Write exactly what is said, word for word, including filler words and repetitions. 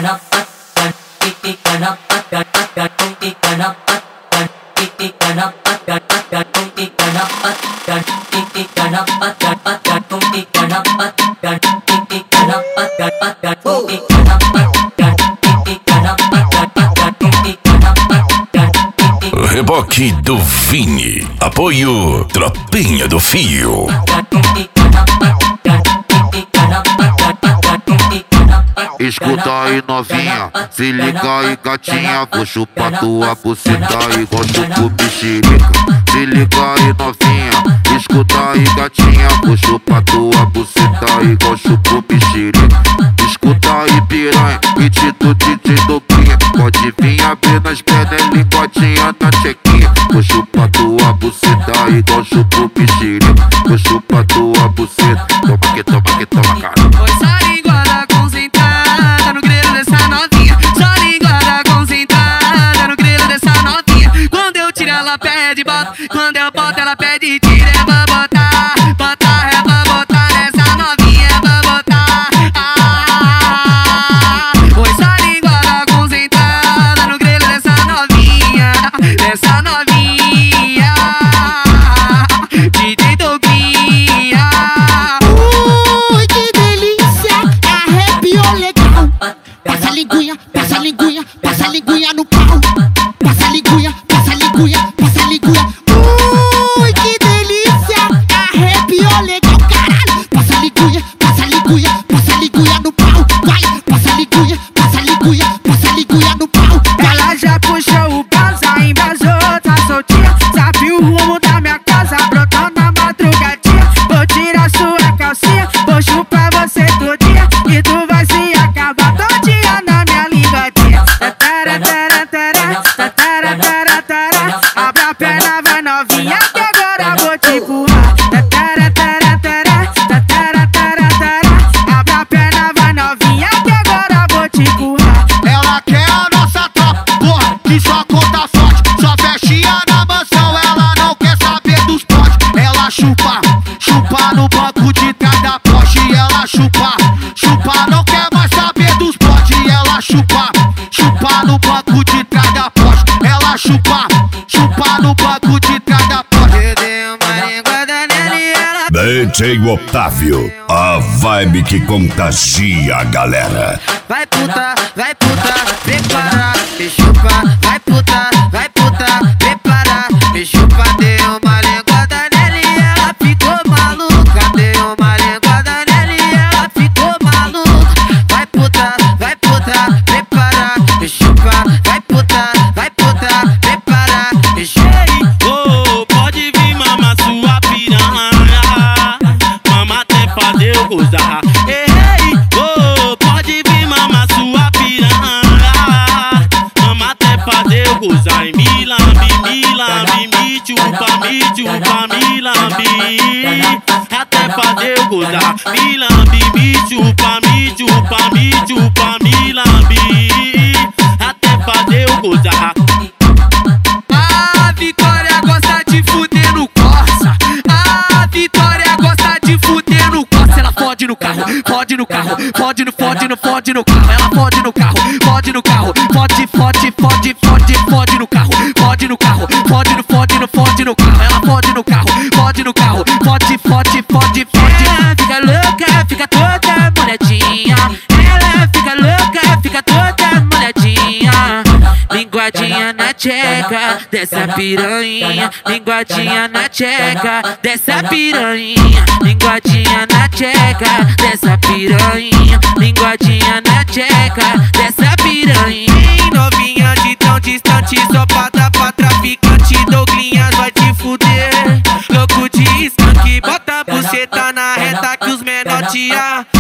Reboque do Vini. Apoio Tropinha do Fio. Escuta aí novinha, se liga aí gatinha, vou chupar tua buceta igual chupo mexerica. Se liga aí novinha, escuta aí gatinha, vou chupar tua buceta igual chupo mexerica. Escuta aí piranha, beat do D J Doguinha, pode vir abrir nas pernas, linguadinha na chequinha. Vou chupar tua buceta igual chupo mexerica. Vou chupar tua buceta, toma que toma que toma cara. Foi só linguada concentrada no grelo dessa novinha. Só linguada concentrada no grelo dessa novinha. Quando eu tiro ela pede bota, quando eu boto ela pede tira. É pra botar, botar, é pra botar nessa novinha, é pra botar. Ah, foi só linguada concentrada no grelo dessa novinha, dessa novinha. D J Doguinha. Ui, que delícia, arrepiou legal. Passa a linguinha, passa a linguinha, passa a linguinha no pau. Passa a linguinha, passa a linguinha, passa a linguinha. Ui, que delícia, arrepiou legal, caralho. Passa a linguinha, passa a linguinha, passa a linguinha no pau. Vai, passa a linguinha, passa a linguinha, passa a linguinha no pau. Ela já puxou o brasa, embasou, tá soltinha. Sabe o rumo da minha casa, brotou na madrugadinha. Vou tirar sua calcinha, vou chupar você todinha. E tu vai se acabar todinha na minha linguadinha. Tatara, tara, tara, tatara, tara, tara. Abre a perna, vai novinha, que agora vou te empurrar. Tatara, tara, tara, tatara, tara, tara. Abre a perna, vai novinha, que agora vou te empurrar. Ela quer a nossa tropa, porra, que só conta sorte. Só festinha na mansão, ela não quer saber dos potes. Ela chupa, chupa no banco de trás da Porsche. Ela chupa, chupa, não quer mais saber dos potes. Ela chupa, chupa no banco de trás da Porsche. Ela chupa, chupa no banco de trás da Porsche. Eu dei uma linguada nela e ela D J Otávio, a vibe que contagia a galera. vai puta, vai puta, prepara, me chupa, vai puta, vai puta, prepara, me chupa. Dei uma linguada nela e ela ficou maluca. Dei uma linguada nela e ela ficou maluca. Vai puta, vai puta, prepara, me chupa, vai puta, vai puta, prepara, me chupa. Oh, pode vir mamar sua piranha, mama até fazer eu gozar. Ei, oh, pode vir mamar sua piranha, mama até fazer eu gozar. E me lambe, me lambe, me chupa, me chupa, me lambe, até fazer eu gozar. Me lambe, me chupa, me chupa, me chupa, me lambe, até fazer eu gozar. A Vitória gosta de fuder no Corsa. A Vitória gosta de fuder no Corsa. Ela fode no carro, fode no carro, fode no, fode no, fode no carro. Ela fode no carro, fode no carro, fode, fode, fode, fode, fode no carro, fode no carro, fode no, fode no, fode no carro. Ela fode no carro, fode no carro, fode, fode, fode, fode. Ela fica louca, fica toda molhadinha. Ela fica louca, fica toda molhadinha. Linguadinha na tcheca dessa piranha, linguadinha na tcheca dessa piranha, linguadinha na tcheca dessa piranha, linguadinha na tcheca dessa piranha. Novinha de tão distante, só pra dar pra traficante. Douglinhas vai te fuder, louco de skunk. Bota a buceta na reta que os menor te